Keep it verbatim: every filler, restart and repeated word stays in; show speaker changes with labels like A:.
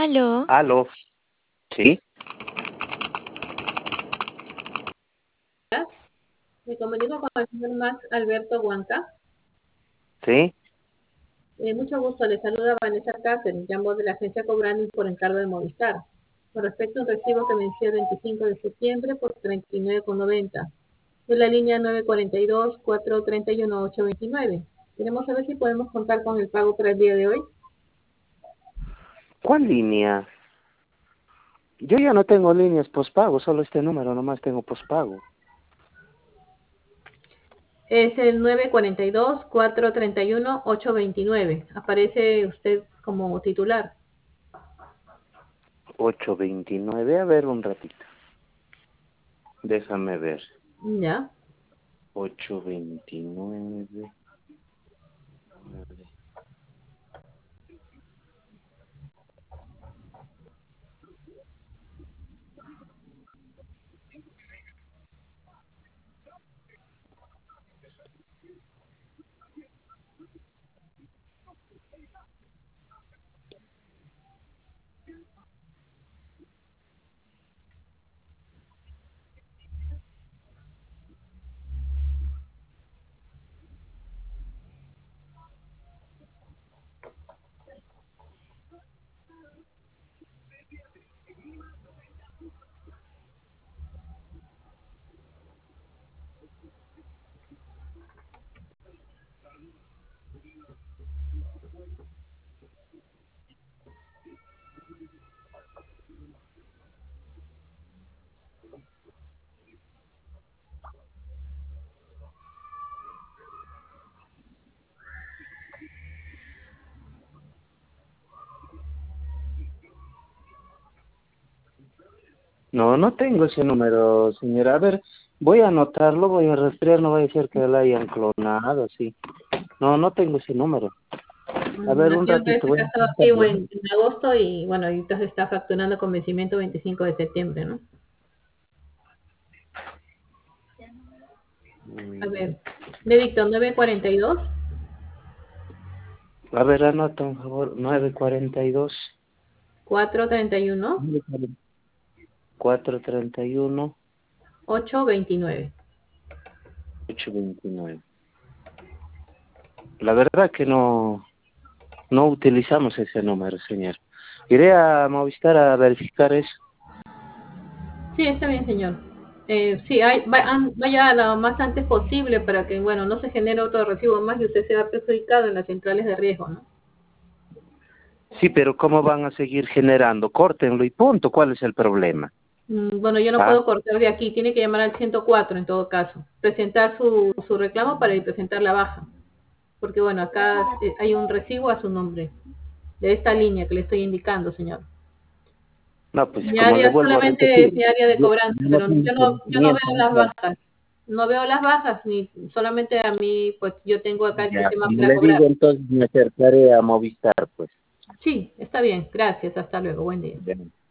A: Aló.
B: Aló, ¿sí?
C: Me comunico con el señor Max Alberto Huanca.
B: ¿Sí?
C: Eh, mucho gusto, le saluda Vanessa Cáceres, llamo de la agencia cobrando por encargo de Movistar. Con respecto a un recibo que venció el veinticinco de septiembre por treinta y nueve con noventa. De la línea nueve cuatro dos, cuatro tres uno, ocho dos nueve. Queremos saber si podemos contar con el pago para el día de hoy.
B: ¿Cuál línea? Yo ya no tengo líneas postpago, solo este número nomás tengo postpago.
C: Es el nueve cuatro dos, cuatro tres uno, ocho dos nueve. Aparece usted como titular.
B: ocho veintinueve, a ver un ratito. Déjame ver.
C: Ya.
B: ocho veintinueve. No, no tengo ese número, señora. A ver, voy a anotarlo, voy a rastrear, no vaya a ser que la hayan clonado, sí. No, no tengo ese número. A ver, un
C: Nació en
B: ratito,
C: este
B: voy
C: caso
B: a
C: activo
B: anotarlo.
C: en, en agosto y bueno, y entonces está facturando con vencimiento veinticinco de septiembre, ¿no? A ver, le dicto nueve cuatro dos,
B: A ver, anota, por favor, nueve cuarenta y dos.
C: cuatro tres uno,
B: cuatro treinta y uno.
C: ocho dos nueve.
B: ocho veintinueve. La verdad que no, no utilizamos ese número, señor. Iré a Movistar a verificar eso.
C: Sí, está bien, señor. Eh, sí, hay, va- an- vaya lo más antes posible para que, bueno, no se genere otro recibo más y usted sea perjudicado en las centrales de riesgo, ¿no?
B: Sí, pero ¿cómo van a seguir generando? Córtenlo y punto. ¿Cuál es el problema?
C: Mm, Bueno, yo no
B: ¿Ah?
C: puedo cortar de aquí, tiene que llamar al ciento cuatro en todo caso, presentar su, su reclamo para ir presentar la baja, porque bueno, acá eh, hay un recibo a su nombre, de esta línea que le estoy indicando, señor.
B: No, pues
C: Mi
B: como le
C: área
B: vuelvo a
C: solamente es
B: repetir,
C: mi área de
B: yo
C: cobranza,
B: no
C: pero
B: tengo
C: yo no, yo no
B: conocimiento
C: veo
B: de
C: las
B: eso.
C: bajas, no veo las bajas, ni solamente a mí, pues yo tengo acá el
B: Ya,
C: sistema
B: como
C: para
B: le digo,
C: cobrar.
B: entonces me acercaré a Movistar, pues.
C: Sí, está bien, gracias, hasta luego, buen día.
B: Ya.